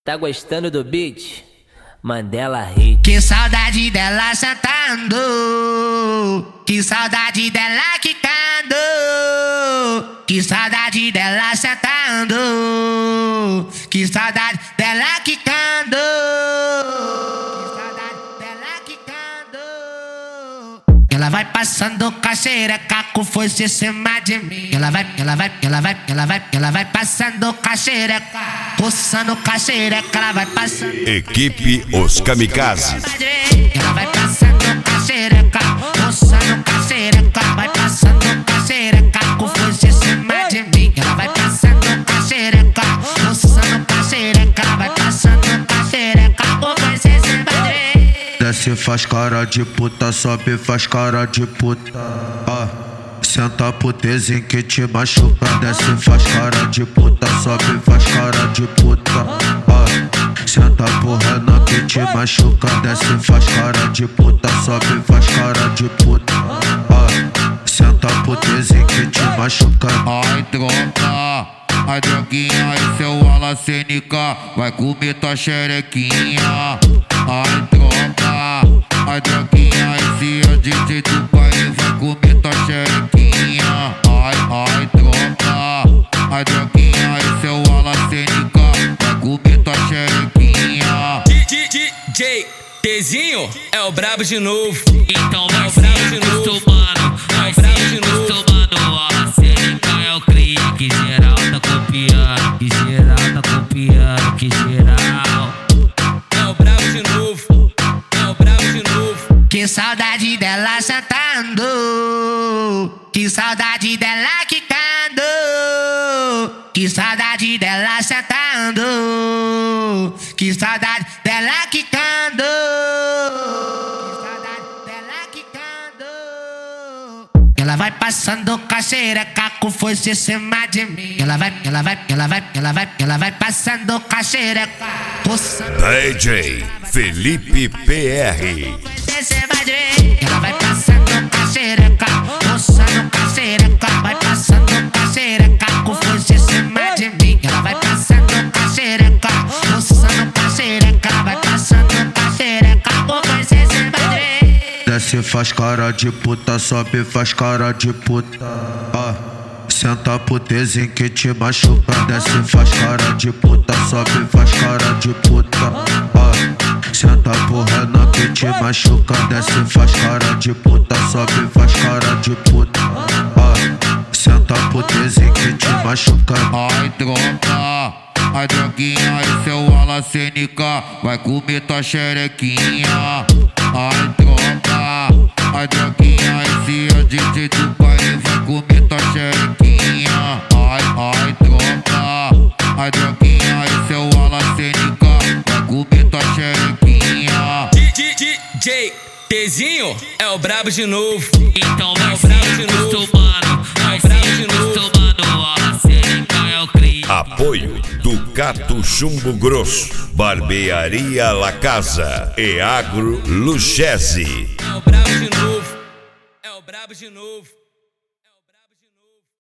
Tá gostando do beat? Mandela Hit. Que saudade dela sentando, que saudade dela quicando, que saudade dela sentando, que saudade dela quicando, que saudade dela quicando. Ela vai passando com a xereca com força em cima de mim. Ela vai passando com a xereca, roçando com a xereca, ela vai passando. Equipe Os Kamikazes. Ela vai passando com a xereca, roçando com a xereca, vai passando com a xereca com força em cima de mim. Ela vai passando com a xereca, roçando com a xereca, ela vai passando com a xereca com força em cima de mim. Desce, faz cara de puta, sobe, faz cara de puta. Senta putezinho que te machuca. Desce, faz cara de puta, sobe, faz cara de puta. Senta porrana que te machuca. Desce, faz cara de puta, sobe, faz cara de puta. Senta putezinho que te machuca. Ai, tropa, a droguinha e seu alacênica vai comer tua xerequinha. Ai, tropa, a droguinha esse é o DJ do país vai comer tua xerequinha. Ai, tropa, a droguinha e seu alacênica vai comer tua xerequinha. DJ Tzinho é o brabo de novo. Então vai se acostumando, vai se acostumando. A alacênica é o cria que geral tá copiando, que geral tá copiando, que geral. É o brabo de novo, é o brabo de novo. Que saudade dela sentando, que saudade dela quicando, que saudade dela sentando, que saudade dela quicando, que saudade dela quicando. Ela vai passando com a xereca com força em cima de mim. Ela vai passando com a xereca, roçando. DJ Felipe PR. Ela vai passando com a xereca, roçando com a xereca, vai passando com a xereca com força em cima de mim. Ela vai passando com a xereca, roçando com a xereca, vai passando com a xereca com força em cima de mim. Desce, faz cara de puta, sobe, faz cara de puta. Senta putezinho que te machuca. Desce, faz cara de puta, sobe, faz cara de puta. Senta porrana que te machuca. Desce, faz cara de puta, sobe, faz cara de puta. Senta putezinho que te machuca. Ai, tropa, a droguinha e seu alacênica vai comer tua xerequinha. Ai, tropa, a droguinha esse é o DJ do país vai comer tua xerequinha. Ai, tropa, a droguinha e seu alacênica vai comer tua xerequinha. DJ Tzinho é o brabo de novo. Então vai se acostumando, vai se acostumando. A alacênica é o cria. Apoio Ducato Chumbo Grosso, Barbearia La Casa e Agro Luchese. É o brabo de novo, é o brabo de novo.